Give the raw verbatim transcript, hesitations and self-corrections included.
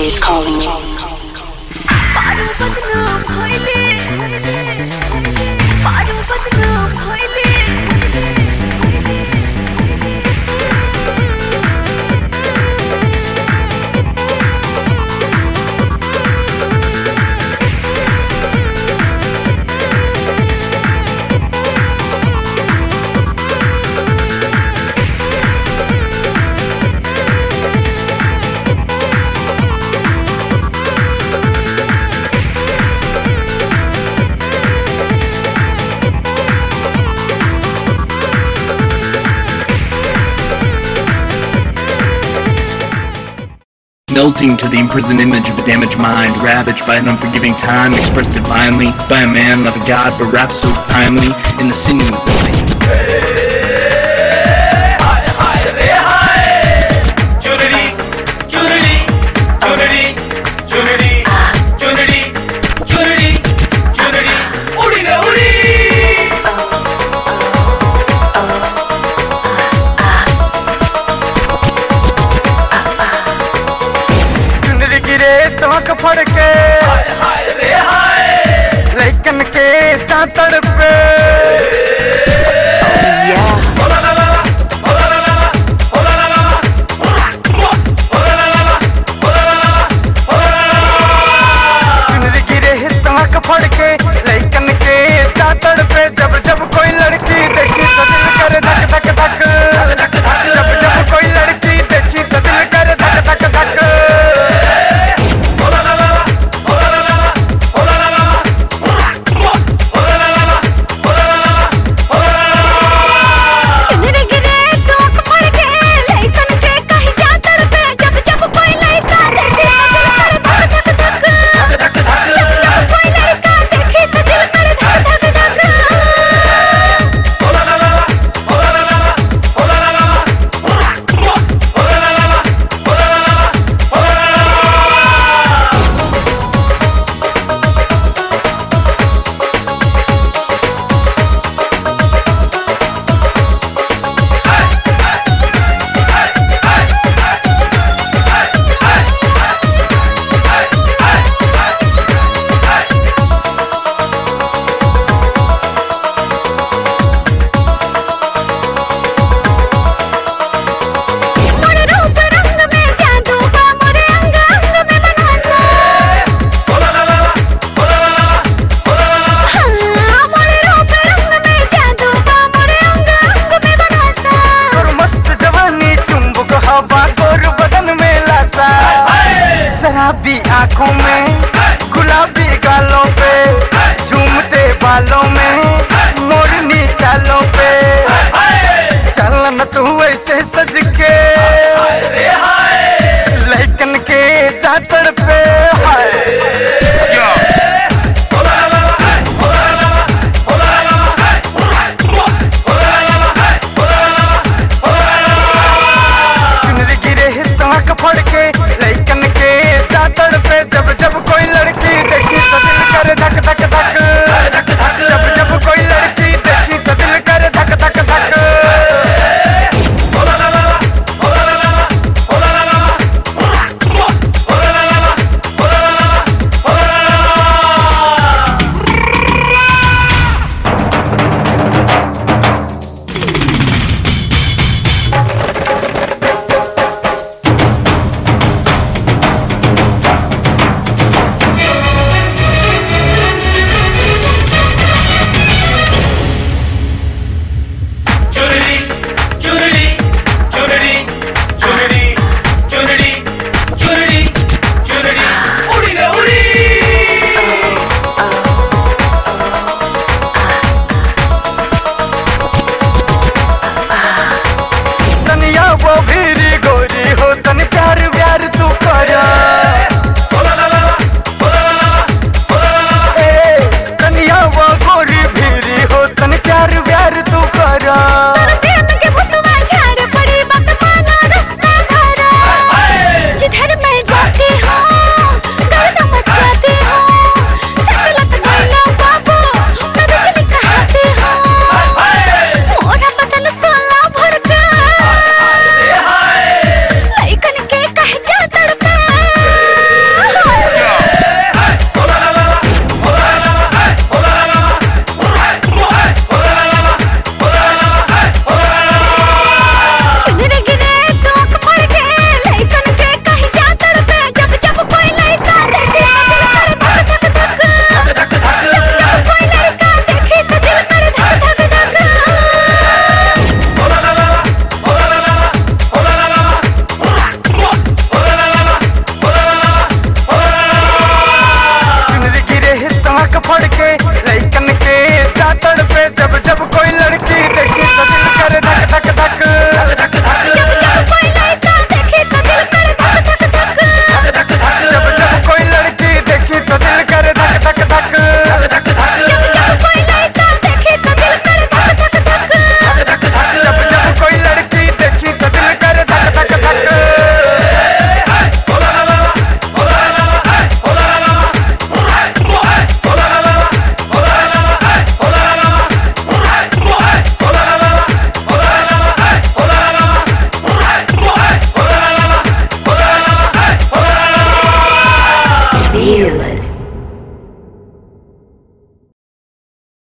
is calling you. Melting to the imprisoned image of a damaged mind, ravaged by an unforgiving time, expressed divinely by a man, not a god, but rap so timely in the sinews of me. फड़ के लेकिन के चातर पे चुनरी गिरे तमक फड़ के लेकिन के चातर पे जब जब कोई लड़की देखी तो दिल करे धक धक धक जब जब कोई लड़की देखी तो दिल करे धक धक धक शराबी आँखों में गुलाबी गालों पे झूमते बालों में मोरनी चालों पे चलन तू ऐसे सज के लेकिन के चातर पे चुनरी गिरे तमक फड़ के लेकिन के चातर पे जब जब कोई लड़की देखी तो दिल करे धक धक धक जब जब कोई लड़की देखी तो दिल करे धक धक धक फड़ के